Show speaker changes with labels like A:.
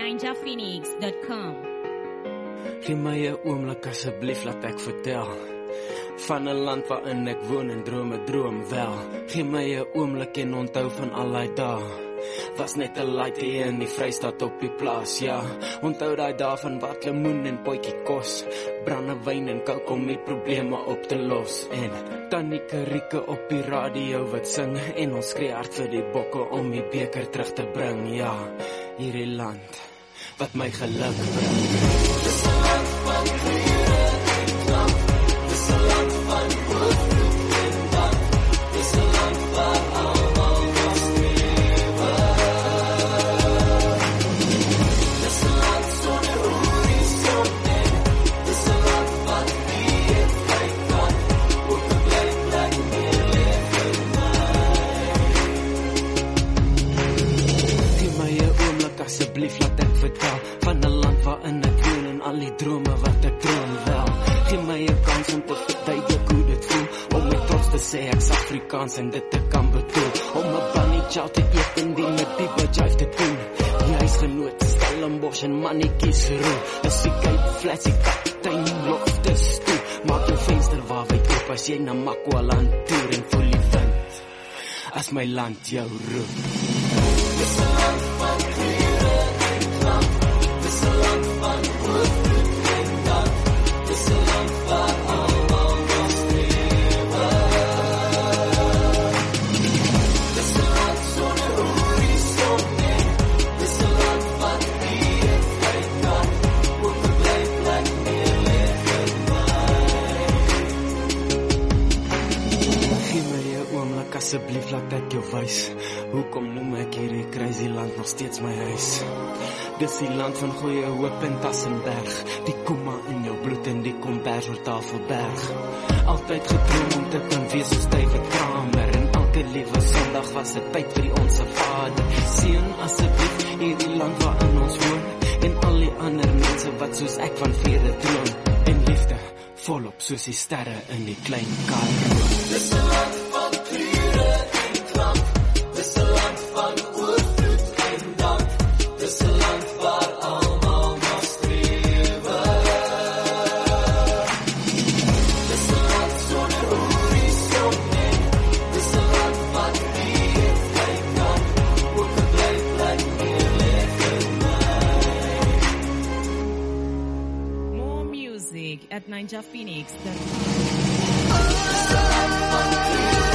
A: ninjaphoenix.com.
B: Gee my 'n oomblik asseblief, laat ek vertel van 'n land waarin ek woon en droom wel. Gee my 'n oomblik en onthou van al daai dae. Was net 'n laaitjie in die Vrystaat op die plaas, ja. Onthou daai dae van wat lemoen en potjie kos, brandewyn en kook om die probleme op te los. En Tannie Karike op die radio wat sing en ons skree hard vir die bokke om die beker terug te bring, ja. Hierdie land wat my geluk bring. Dis 'n land van vrede en klank. Dis 'n land van oorvloed en dank. Dis 'n land waar almal was strewe. Dis 'n land sonder horison en dis 'n land wat nie het kyk kan. Ook 'n bly plek meer leef vir my. Gee my 'n oomblik asseblief, laat ek vertel van 'n land waarin ek woon en al die drome wat ek droom wel. Gee my 'n kans om te verduidelik hoe dit voel, om met trots te sê ek's Afrikaans en dit te kan bedoel, om 'n bunny chow te eet en die met die bedryf te doen. Die huisgenoot, Stellenbosch en mannetjies roep, is die Cape Flats, die kaptein loftes toe. Maak jou venster waar wyd oop as jy na Makwaland toer en voel die wind as my land jou roep. Dis 'n land van vrede en klank. Dis 'n land van oorvloed en dank. Dis 'n land waar almal was strewe. Dis 'n land sonder horison en dis 'n land wat nie het kyk kan. Ook 'n bly plek meer leef vir my. Gee my 'n oomblik asseblief, laat ek jou wys. Hoekom noem ek hierdie crazy land nog steeds my huis? Dis die land van goeie hoop en Tassenberg. Die komma in jou bloed en die kombers oor Tafelberg. Altyd gedroom om te kan wees soos David Kramer. En elke liewe Sondag was dit tyd vir die Onse Vader. Seën asseblief hierdie land waarin ons woon, en al die ander mense wat soos ek van vrede droom. En liefde volop soos die sterre in die klein Karoo. Dis 'n land van kleur en klank. Dis 'n land van oorvloed en dank. Dis 'n land waar almal nog strewe. Dis 'n land sonder horison en dis 'n land wat nie het kyk kan. Ook 'n bly plek meer leef vir my.
A: More music at ninjaphoenix.com.
B: Dis 'n land van kleur